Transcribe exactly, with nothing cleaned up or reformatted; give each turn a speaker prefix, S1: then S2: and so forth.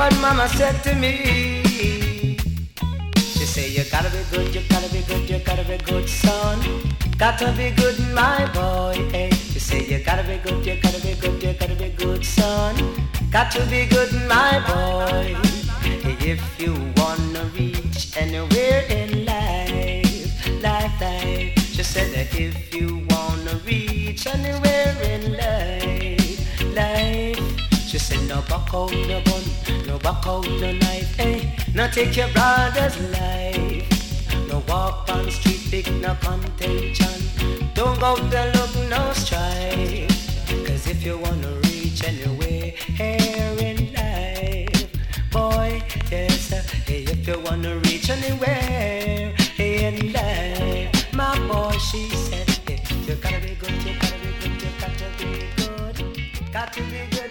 S1: what mama said to me. She say you gotta be good, you gotta be good, you gotta be good, son. Gotta be good, my boy. Hey, she say you gotta be good, you gotta be good, you gotta be good, son. Got to be good, my boy. If you wanna reach anywhere in life, life, life. She said that if you wanna reach anywhere in life, life. She said no back out the bun, no back out the knife, hey. No take your brother's life. No walk on street, pick no contention. Don't go there look no strife. Cause if you wanna reach anywhere here in life, boy, yes, uh, hey, if you wanna reach anywhere in life, my boy, she said, hey, you gotta be good, you gotta be good, you gotta be good, got to be good.